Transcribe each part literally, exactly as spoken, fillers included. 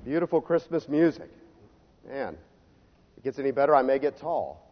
Beautiful Christmas music. Man, if it gets any better, I may get tall.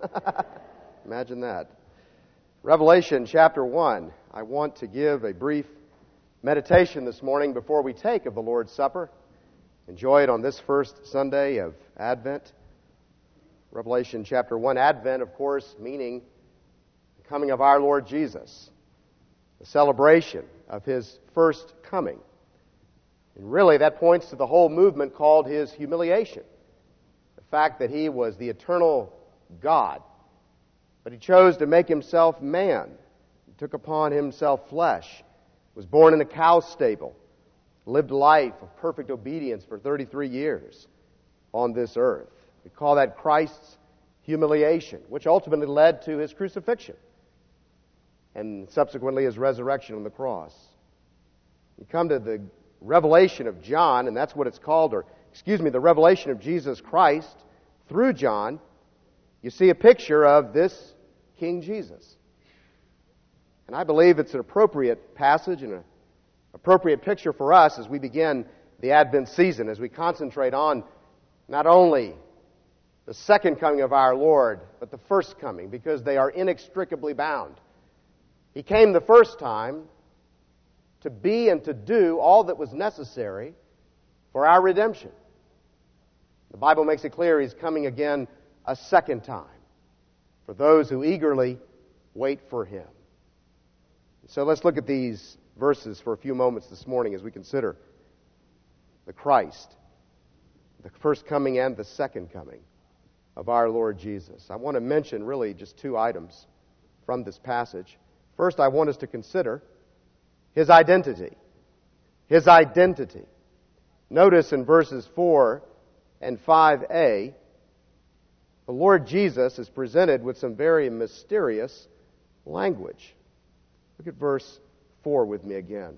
Imagine that. Revelation chapter one. I want to give a brief meditation this morning before we take of the Lord's Supper. Enjoy it on this first Sunday of Advent. Revelation chapter one. Advent, of course, meaning the coming of our Lord Jesus. The celebration of His first coming. And really, that points to the whole movement called His humiliation. The fact that He was the eternal God, but He chose to make Himself man. He took upon Himself flesh, was born in a cow stable, lived a life of perfect obedience for thirty-three years on this earth. We call that Christ's humiliation, which ultimately led to His crucifixion and subsequently His resurrection on the cross. We come to the revelation of John, and that's what it's called, or excuse me, the revelation of Jesus Christ through John. You see a picture of this King Jesus. And I believe it's an appropriate passage and an appropriate picture for us as we begin the Advent season, as we concentrate on not only the second coming of our Lord, but the first coming, because they are inextricably bound. He came the first time to be and to do all that was necessary for our redemption. The Bible makes it clear He's coming again a second time for those who eagerly wait for Him. So let's look at these verses for a few moments this morning as we consider the Christ, the first coming and the second coming of our Lord Jesus. I want to mention really just two items from this passage. First, I want us to consider His identity. His identity. Notice in verses four and five a, the Lord Jesus is presented with some very mysterious language. Look at verse four with me again.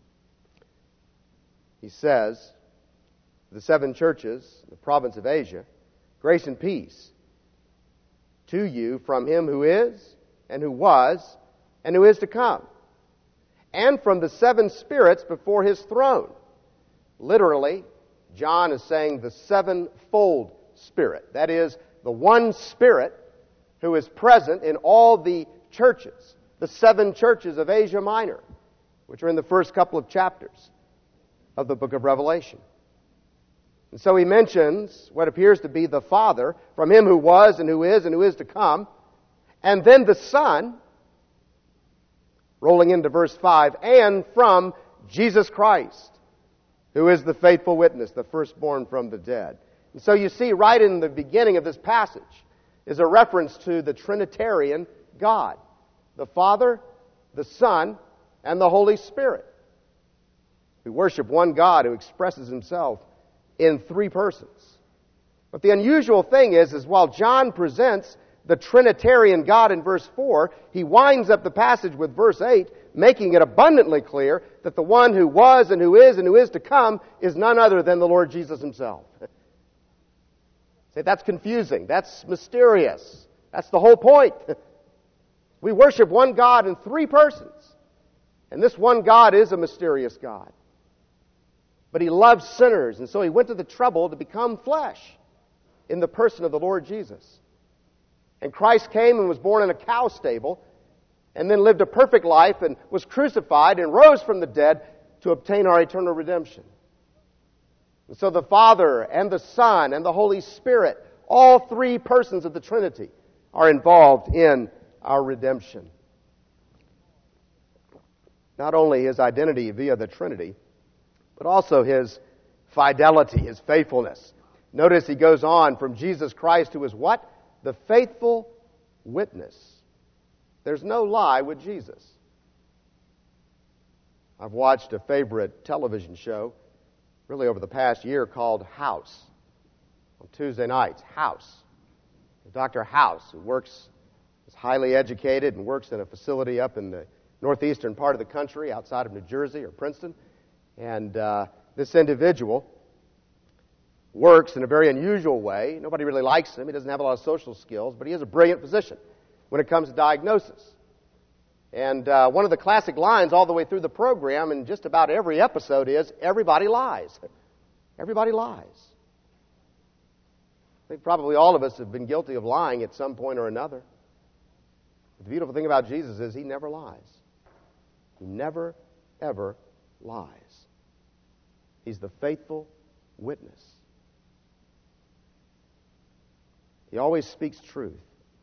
He says, the seven churches in the province of Asia, grace and peace to you from Him who is, and who was, and who is to come, and from the seven spirits before His throne. Literally, John is saying the sevenfold Spirit. That is, the one Spirit who is present in all the churches, the seven churches of Asia Minor, which are in the first couple of chapters of the book of Revelation. And so he mentions what appears to be the Father, from Him who was, and who is, and who is to come, and then the Son, rolling into verse five, and from Jesus Christ, who is the faithful witness, the firstborn from the dead. And so you see right in the beginning of this passage is a reference to the Trinitarian God, the Father, the Son, and the Holy Spirit. We worship one God who expresses Himself in three persons. But the unusual thing is, is while John presents the Trinitarian God in verse four, he winds up the passage with verse eight, making it abundantly clear that the one who was and who is and who is to come is none other than the Lord Jesus Himself. Say, that's confusing. That's mysterious. That's the whole point. We worship one God in three persons. And this one God is a mysterious God. But He loves sinners, and so He went to the trouble to become flesh in the person of the Lord Jesus. And Christ came and was born in a cow stable, and then lived a perfect life, and was crucified and rose from the dead to obtain our eternal redemption. And so the Father and the Son and the Holy Spirit, all three persons of the Trinity, are involved in our redemption. Not only His identity via the Trinity, but also His fidelity, His faithfulness. Notice he goes on from Jesus Christ, who is what? The faithful witness. There's no lie with Jesus. I've watched a favorite television show, really over the past year, called House. On Tuesday nights, House. Doctor House, who works, is highly educated and works in a facility up in the northeastern part of the country, outside of New Jersey or Princeton. And uh, this individual works in a very unusual way. Nobody really likes him. He doesn't have a lot of social skills, but he is a brilliant physician when it comes to diagnosis. And uh, one of the classic lines all the way through the program in just about every episode is, everybody lies. Everybody lies. I think probably all of us have been guilty of lying at some point or another. But the beautiful thing about Jesus is he never lies. He never, ever lies. He's the faithful witness. He always speaks truth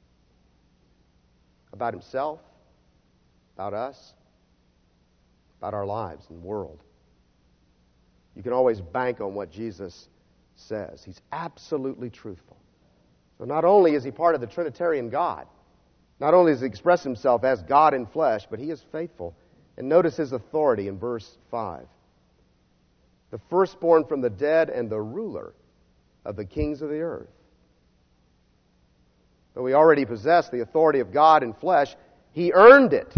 about himself, about us, about our lives and world. You can always bank on what Jesus says. He's absolutely truthful. So not only is he part of the Trinitarian God, not only does he express himself as God in flesh, but he is faithful. And notice his authority in verse five. The firstborn from the dead and the ruler of the kings of the earth. Though he already possessed the authority of God in flesh, he earned it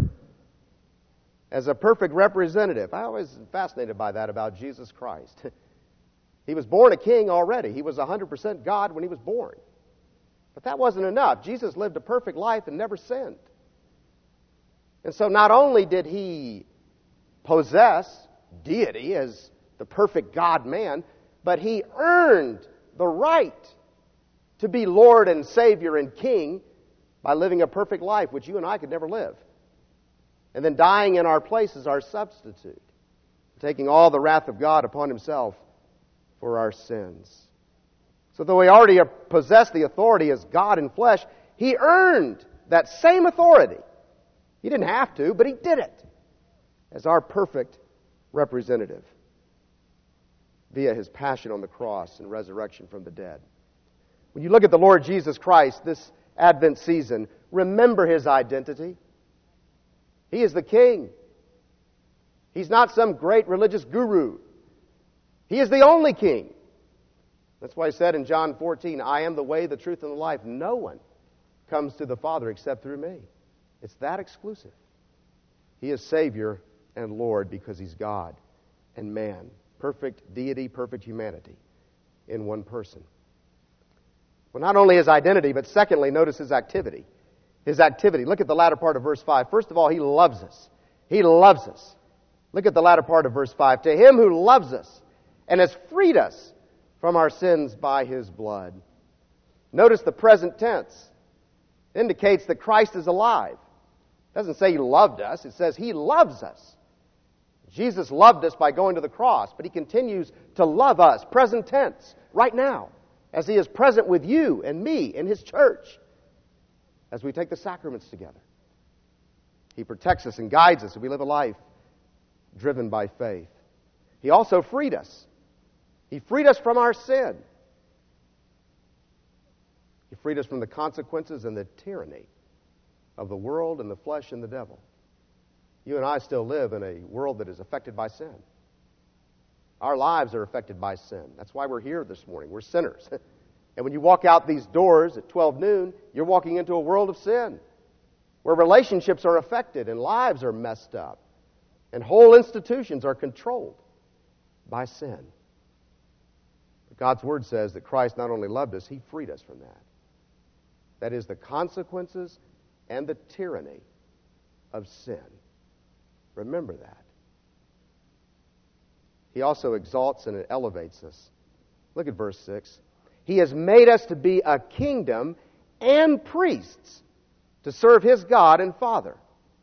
as a perfect representative. I always am fascinated by that about Jesus Christ. He was born a king already. He was one hundred percent God when he was born. But that wasn't enough. Jesus lived a perfect life and never sinned. And so not only did he possess deity as the perfect God-man, but he earned the right to be Lord and Savior and King by living a perfect life, which you and I could never live. And then dying in our place as our substitute, taking all the wrath of God upon himself for our sins. So though he already possessed the authority as God in flesh, he earned that same authority. He didn't have to, but he did it as our perfect representative via his passion on the cross and resurrection from the dead. When you look at the Lord Jesus Christ this Advent season, remember his identity. He is the King. He's not some great religious guru. He is the only King. That's why he said in John fourteen, I am the way, the truth, and the life. No one comes to the Father except through me. It's that exclusive. He is Savior and Lord because he's God and man. Perfect deity, perfect humanity in one person. Well, not only his identity, but secondly, notice his activity. His activity. Look at the latter part of verse five. First of all, he loves us. He loves us. Look at the latter part of verse five. To him who loves us and has freed us from our sins by his blood. Notice the present tense. It indicates that Christ is alive. It doesn't say he loved us. It says he loves us. Jesus loved us by going to the cross, but he continues to love us, present tense, right now, as he is present with you and me in his church as we take the sacraments together. He protects us and guides us as we live a life driven by faith. He also freed us. He freed us from our sin. He freed us from the consequences and the tyranny of the world and the flesh and the devil. You and I still live in a world that is affected by sin. Our lives are affected by sin. That's why we're here this morning. We're sinners. And when you walk out these doors at twelve noon, you're walking into a world of sin where relationships are affected and lives are messed up and whole institutions are controlled by sin. But God's Word says that Christ not only loved us, he freed us from that. That is the consequences and the tyranny of sin. Remember that. He also exalts and elevates us. Look at verse six. He has made us to be a kingdom and priests to serve his God and Father.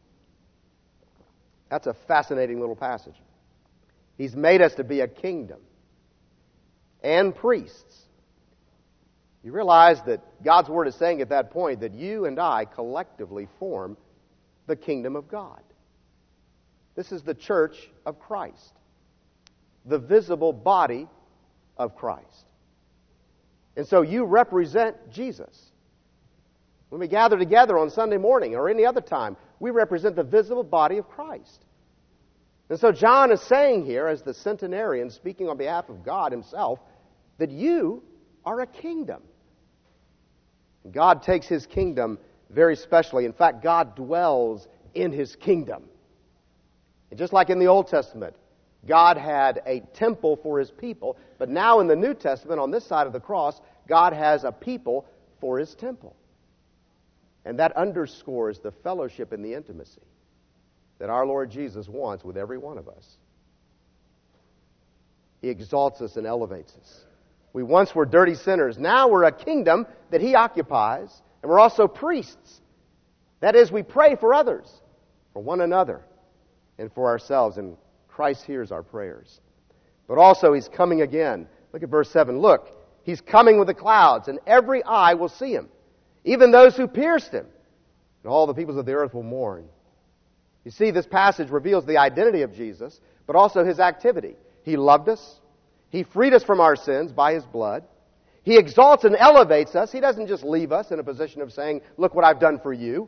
That's a fascinating little passage. He's made us to be a kingdom and priests. You realize that God's Word is saying at that point that you and I collectively form the kingdom of God. This is the church of Christ, the visible body of Christ. And so you represent Jesus. When we gather together on Sunday morning or any other time, we represent the visible body of Christ. And so John is saying here, as the centenarian speaking on behalf of God himself, that you are a kingdom. God takes his kingdom very specially. In fact, God dwells in his kingdom. And just like in the Old Testament, God had a temple for his people, but now in the New Testament, on this side of the cross, God has a people for his temple. And that underscores the fellowship and the intimacy that our Lord Jesus wants with every one of us. He exalts us and elevates us. We once were dirty sinners. Now we're a kingdom that He occupies, and we're also priests. That is, we pray for others, for one another, and for ourselves, and Christ hears our prayers. But also He's coming again. Look at verse seven. Look, He's coming with the clouds, and every eye will see Him, even those who pierced Him, and all the peoples of the earth will mourn. You see, this passage reveals the identity of Jesus, but also His activity. He loved us. He freed us from our sins by His blood. He exalts and elevates us. He doesn't just leave us in a position of saying, look what I've done for you.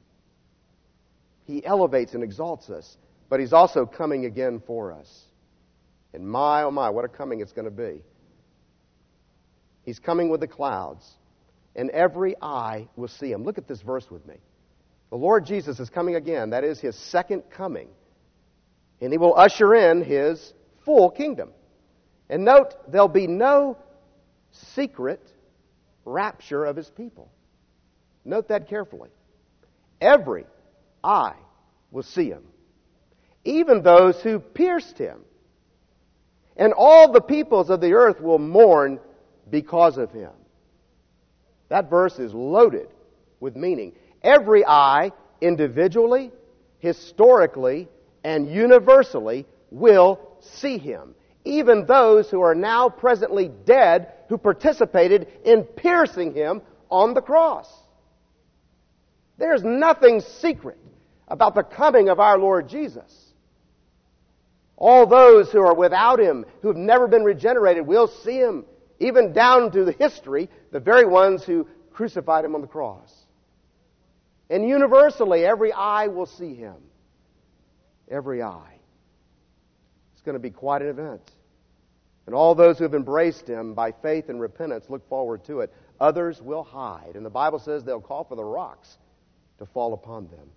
He elevates and exalts us, but He's also coming again for us. And my, oh my, what a coming it's going to be. He's coming with the clouds, and every eye will see Him. Look at this verse with me. The Lord Jesus is coming again. That is His second coming. And He will usher in His full kingdom. And note, there'll be no secret rapture of His people. Note that carefully. Every eye will see Him, even those who pierced Him. And all the peoples of the earth will mourn because of Him. That verse is loaded with meaning. Every eye, individually, historically, and universally, will see Him. Even those who are now presently dead who participated in piercing Him on the cross. There's nothing secret about the coming of our Lord Jesus. All those who are without Him, who have never been regenerated, will see Him, even down to the history, the very ones who crucified Him on the cross. And universally, every eye will see Him. Every eye. It's going to be quite an event. And all those who have embraced Him by faith and repentance look forward to it. Others will hide. And the Bible says they'll call for the rocks to fall upon them.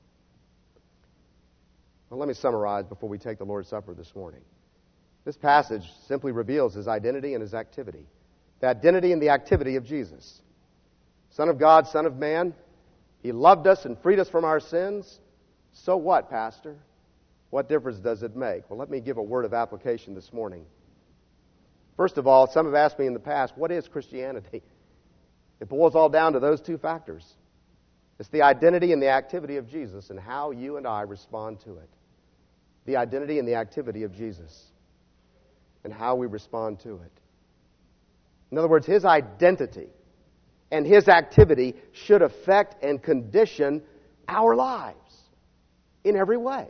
Well, let me summarize before we take the Lord's Supper this morning. This passage simply reveals His identity and His activity. The identity and the activity of Jesus. Son of God, Son of Man. He loved us and freed us from our sins. So what, Pastor? What difference does it make? Well, let me give a word of application this morning. First of all, some have asked me in the past, what is Christianity? It boils all down to those two factors. It's the identity and the activity of Jesus and how you and I respond to it. The identity and the activity of Jesus and how we respond to it. In other words, His identity and His activity should affect and condition our lives in every way.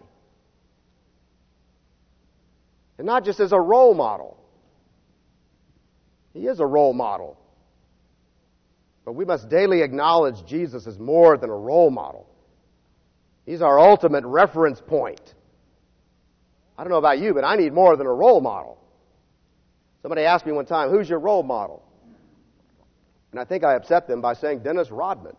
And not just as a role model. He is a role model. But we must daily acknowledge Jesus as more than a role model. He's our ultimate reference point. I don't know about you, but I need more than a role model. Somebody asked me one time, who's your role model? And I think I upset them by saying Dennis Rodman.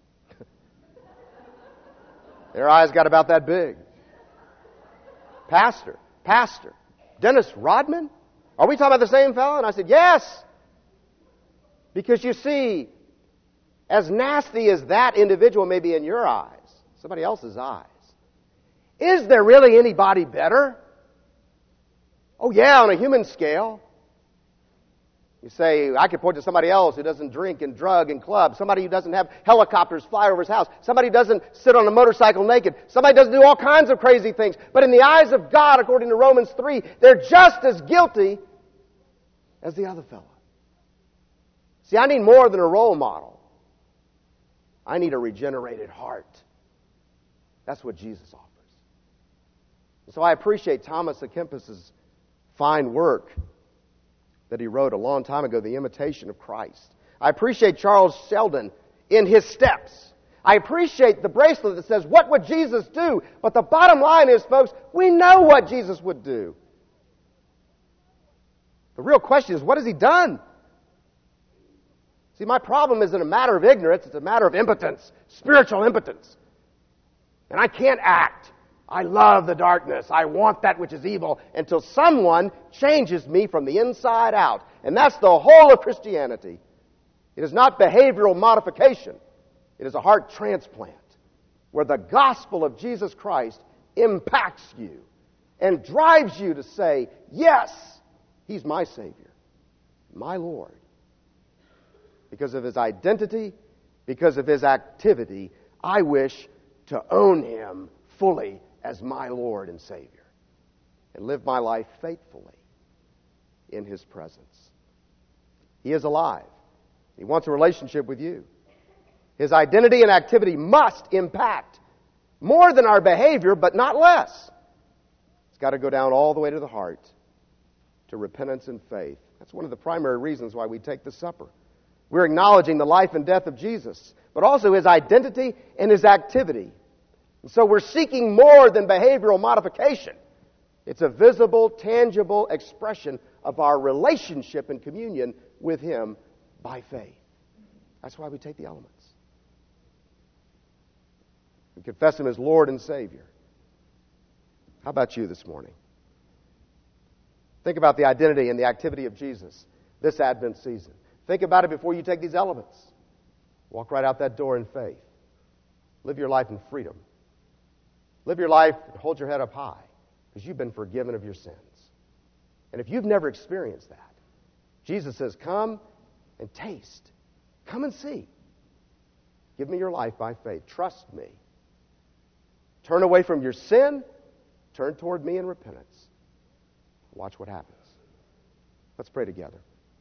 Their eyes got about that big. Pastor, Pastor, Dennis Rodman? Are we talking about the same fellow? And I said, yes. Because you see, as nasty as that individual may be in your eyes, somebody else's eyes, is there really anybody better? Oh yeah, on a human scale. You say, I could point to somebody else who doesn't drink and drug and club, somebody who doesn't have helicopters fly over his house, somebody who doesn't sit on a motorcycle naked, somebody who doesn't do all kinds of crazy things. But in the eyes of God, according to Romans three, they're just as guilty as the other fellow. See, I need more than a role model. I need a regenerated heart. That's what Jesus offers. And so I appreciate Thomas à Kempis' fine work that he wrote a long time ago, The Imitation of Christ. I appreciate Charles Sheldon in his steps. I appreciate the bracelet that says, what would Jesus do? But the bottom line is, folks, we know what Jesus would do. The real question is, what has He done? See, my problem isn't a matter of ignorance, it's a matter of impotence, spiritual impotence. And I can't act. I love the darkness. I want that which is evil until someone changes me from the inside out. And that's the whole of Christianity. It is not behavioral modification. It is a heart transplant where the gospel of Jesus Christ impacts you and drives you to say, yes, He's my Savior, my Lord. Because of His identity, because of His activity, I wish to own Him fully as my Lord and Savior and live my life faithfully in His presence. He is alive. He wants a relationship with you. His identity and activity must impact more than our behavior, but not less. It's got to go down all the way to the heart, to repentance and faith. That's one of the primary reasons why we take the supper. We're acknowledging the life and death of Jesus, but also His identity and His activity. And so we're seeking more than behavioral modification. It's a visible, tangible expression of our relationship and communion with Him by faith. That's why we take the elements. We confess Him as Lord and Savior. How about you this morning? Think about the identity and the activity of Jesus this Advent season. Think about it before you take these elements. Walk right out that door in faith. Live your life in freedom. Live your life and hold your head up high because you've been forgiven of your sins. And if you've never experienced that, Jesus says, come and taste. Come and see. Give me your life by faith. Trust me. Turn away from your sin. Turn toward me in repentance. Watch what happens. Let's pray together.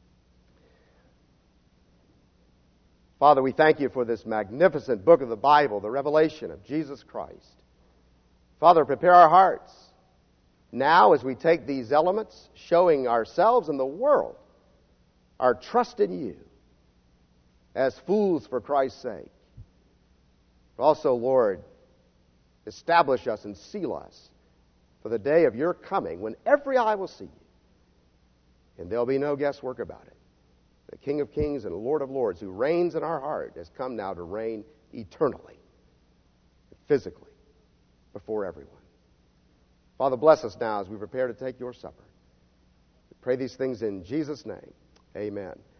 Father, we thank You for this magnificent book of the Bible, the revelation of Jesus Christ. Father, prepare our hearts now as we take these elements, showing ourselves and the world our trust in You as fools for Christ's sake. Also, Lord, establish us and seal us for the day of Your coming when every eye will see You. And there'll be no guesswork about it. The King of Kings and Lord of Lords who reigns in our heart has come now to reign eternally, physically, before everyone. Father, bless us now as we prepare to take Your supper. We pray these things in Jesus' name. Amen.